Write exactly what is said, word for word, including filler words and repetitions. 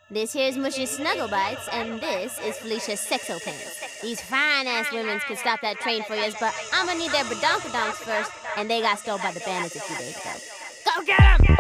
This here's Mushy's Snuggle Bites, and this is Felicia's Sexo Pants. These fine-ass women could stop that train for us, but I'ma need their badonkadonks first, and they got stole by the bandits a few days ago. Go get 'em!